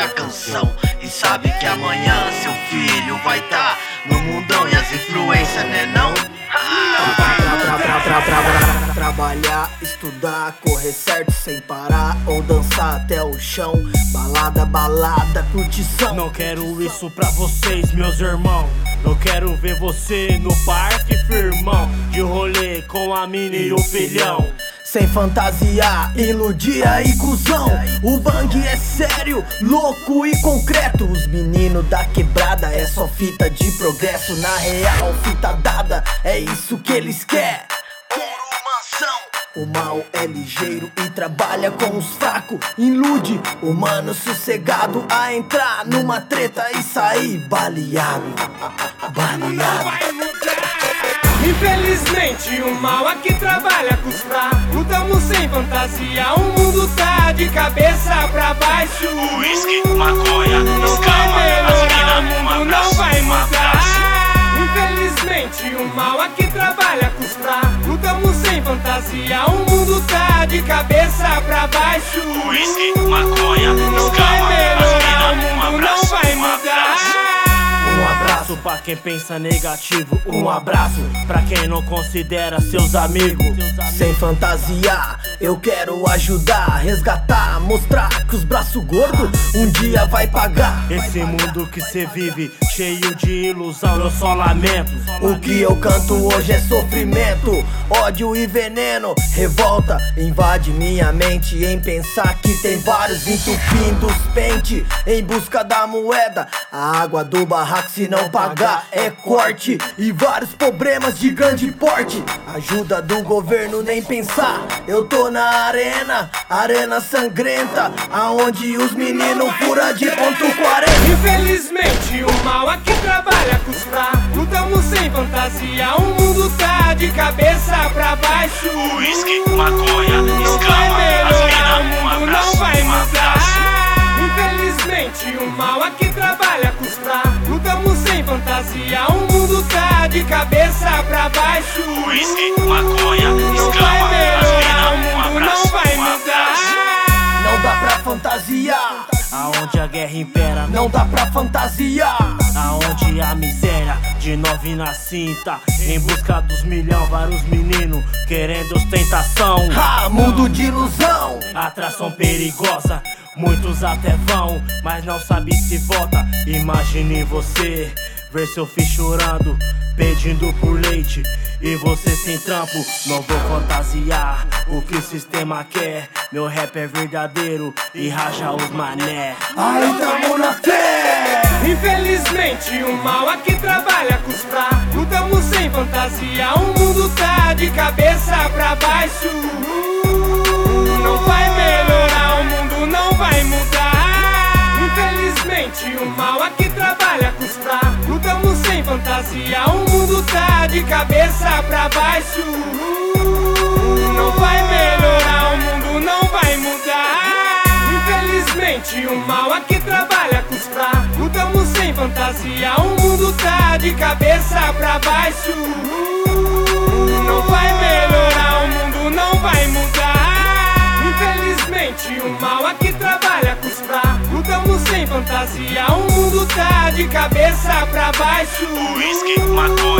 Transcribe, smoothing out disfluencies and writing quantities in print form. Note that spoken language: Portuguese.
a canção. E sabe que amanhã seu filho vai tá no mundão e as influências, né não? Trabalhar, estudar, correr certo sem parar ou dançar até o chão. Balada, balada, curtição. Não quero isso pra vocês, meus irmãos. Eu quero ver você no parque, firmão, de rolê com a mina e o filhão. Sem fantasia, iludia e cuzão. O bang é sério, louco e concreto. Os meninos da quebrada é só fita de progresso. Na real, fita dada, é isso que eles querem. O mal é ligeiro e trabalha com os fracos. Ilude o mano sossegado a entrar numa treta e sair baleado. Infelizmente o mal aqui trabalha com os fracos. Tamo sem fantasia, o mundo tá de cabeça pra baixo. Uísque, maconha, não escama, vai melhorar, as mina, o mundo não vai mudar. Infelizmente o mal aqui trabalha com os fracos. Tamo sem fantasia, o mundo tá de cabeça pra baixo. Uísque, maconha, não vai escama, melhorar, o as mina, mundo não vai mudar. Um abraço pra quem pensa negativo. Um abraço pra quem não considera seus amigos. Sem fantasia, eu quero ajudar, resgatar, mostrar que os braços gordos um dia vai pagar. Esse mundo que cê vive, cheio de ilusão, eu só lamento. O que eu canto hoje é sofrimento, ódio e veneno. Revolta invade minha mente em pensar que tem vários entupindo os pente em busca da moeda. A água do barraco se não pagar é corte. E vários problemas de grande porte. Ajuda do governo nem pensar. Eu tô na arena, arena sangrenta, aonde os meninos fura de ponto 40. Infelizmente o mal aqui trabalha com os fracos. Tamo sem fantasia, o mundo tá de cabeça pra baixo. Uísque, maconha, não vai escama, as melhorar, o mina, mundo não vai mudar. Infelizmente o mal aqui trabalha com os fracos. Tamo sem fantasia, o mundo tá de cabeça pra baixo. Uísque, maconha, não vai escama, melhorar, o as mina, mundo não vai mudar. Não dá pra fantasiar, aonde a guerra impera, não dá pra fantasiar. aonde a miséria de 9 na cinta, em busca dos milhão, vários meninos querendo ostentação. Mundo de ilusão, Atração perigosa, muitos até vão, mas não sabe se volta. Imagine você ver seu filho chorando, pedindo por leite, e você sem trampo. Não vou fantasiar o que o sistema quer. Meu rap é verdadeiro e racha os mané. aí tamo na fé. Infelizmente o mal aqui trabalha com os fracos. Tamo sem fantasia, o mundo tá de cabeça pra baixo. Não vai melhorar, o mundo não vai mudar. Infelizmente o mal aqui trabalha com os fracos. Tamo sem fantasia, o mundo tá de cabeça pra baixo. Não vai melhorar, o mundo não vai mudar. Infelizmente o mal aqui trabalha com os fracos. Tamo sem fantasia, o mundo tá de cabeça pra baixo. Não vai melhorar, o mundo não vai mudar. Infelizmente o mal aqui trabalha com os fracos. Tamo sem fantasia, o mundo tá de cabeça pra baixo. Uísque, maconha.